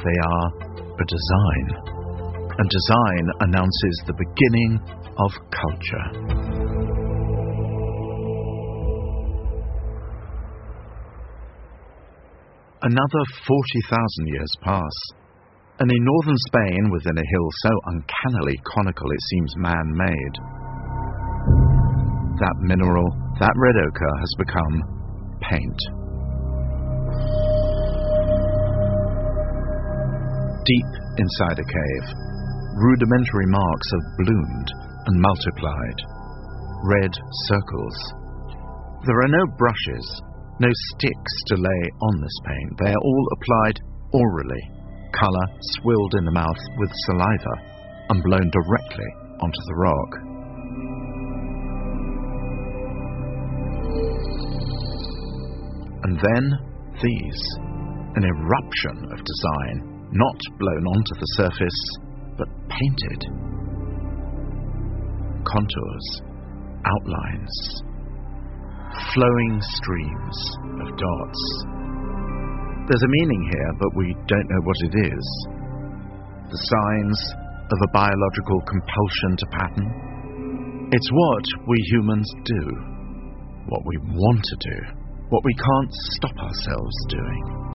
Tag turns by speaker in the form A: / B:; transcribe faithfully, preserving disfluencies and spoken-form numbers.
A: They are a design, and design announces the beginning of culture. Another forty thousand years pass, and in northern Spain, within a hill so uncannily conical it seems man-made, that mineral, that red ochre, has become paint. Deep inside a cave, rudimentary marks have bloomed and multiplied. Red circles. There are no brushes, no sticks to lay on this paint. They are all applied orally, colour swilled in the mouth with saliva and blown directly onto the rock. And then these, an eruption of design, not blown onto the surface, but painted. Contours, outlines, flowing streams of dots. There's a meaning here, but we don't know what it is. The signs of a biological compulsion to pattern. It's what we humans do, what we want to do, what we can't stop ourselves doing.